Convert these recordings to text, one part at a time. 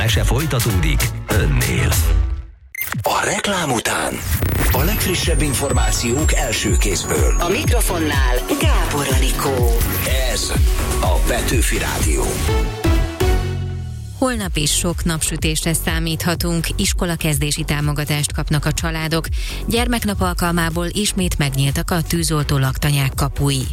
mese folytatódik önnél. A reklám után a legfrissebb információk első kézből. A mikrofonnál Gábor Anikó. Ez a Petőfi Rádió. Holnap is sok napsütésre számíthatunk, iskolakezdési támogatást kapnak a családok, gyermeknap alkalmából ismét megnyíltak a tűzoltó laktanyák kapui.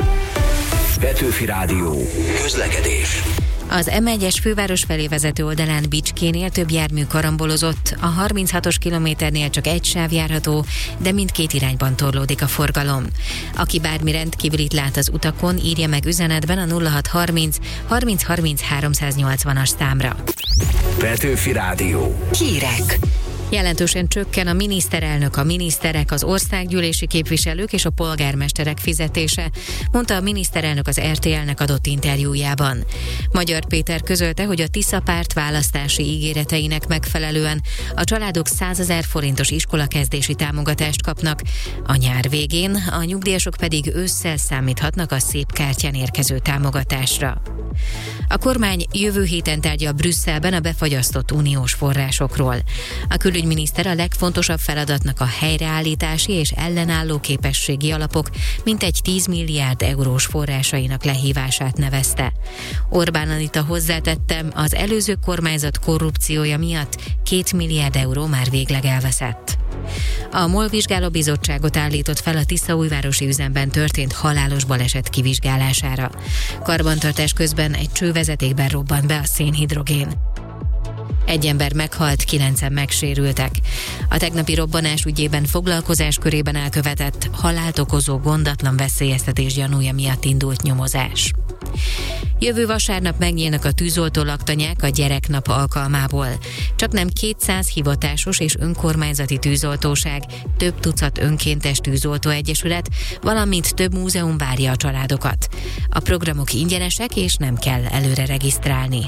Petőfi Rádió. Közlekedés. Az M1-es főváros felé vezető oldalán Bicskénél több jármű karambolozott, a 36-os kilométernél csak egy sáv járható, de mindkét irányban torlódik a forgalom. Aki bármi rendkívülit lát az utakon, írja meg üzenetben a 0630 30 30 380-as számra. Petőfi Rádió. Hírek. Jelentősen csökken a miniszterelnök, a miniszterek, az országgyűlési képviselők és a polgármesterek fizetése, mondta a miniszterelnök az RTL-nek adott interjújában. Magyar Péter közölte, hogy a Tisza párt választási ígéreteinek megfelelően a családok 100 000 forintos iskolakezdési támogatást kapnak, a nyár végén, a nyugdíjasok pedig ősszel számíthatnak a szép kártyán érkező támogatásra. A kormány jövő héten tárgyal Brüsszelben a befagyasztott uniós forrásokról. A külügyminiszter a legfontosabb feladatnak a helyreállítási és ellenálló képességi alapok mintegy 10 milliárd eurós forrásainak lehívását nevezte. Orbán Anita hozzátette, az előző kormányzat korrupciója miatt 2 milliárd euró már végleg elveszett. A MOL vizsgálóbizottságot állított fel a Tiszaújvárosi üzemben történt halálos baleset kivizsgálására. Karbantartás közben egy csővezetékben robbant be a szénhidrogén. Egy ember meghalt, 9-en megsérültek. A tegnapi robbanás ügyében foglalkozás körében elkövetett, halált okozó gondatlan veszélyeztetés gyanúja miatt indult nyomozás. Jövő vasárnap megnyílnak a tűzoltó laktanyák a gyereknap alkalmából. Csaknem 200 hivatásos és önkormányzati tűzoltóság, több tucat önkéntes tűzoltóegyesület, valamint több múzeum várja a családokat. A programok ingyenesek és nem kell előre regisztrálni.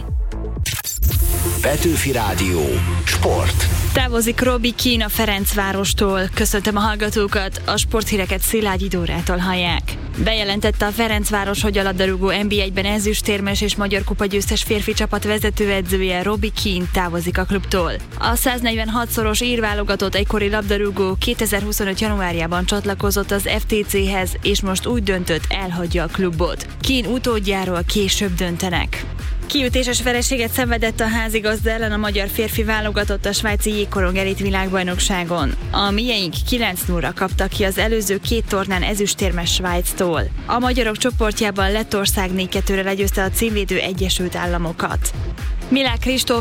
Petőfi Rádió. Sport. Távozik Robbie Keane a Ferencvárostól. Köszöntöm a hallgatókat, a sporthíreket Szilágyi Dórától hallják. Bejelentette a Ferencváros, hogy a labdarúgó NB1-ben ezüstérmes és magyar kupa győztes férfi csapat vezetőedzője Robbie Keane távozik a klubtól. A 146-szoros ír válogatott egykori labdarúgó 2025. januárjában csatlakozott az FTC-hez, és most úgy döntött, elhagyja a klubot. Keane utódjáról később döntenek. Kiütéses vereséget szenvedett a házigazda ellen a magyar férfi válogatott a svájci jégkorong elit világbajnokságon. A mieink 9-0-ra kaptak ki az előző 2 tornán ezüstérmes Svájctól. A magyarok csoportjában Lettország 4-2-re legyőzte a címvédő Egyesült Államokat. Milák Kristóf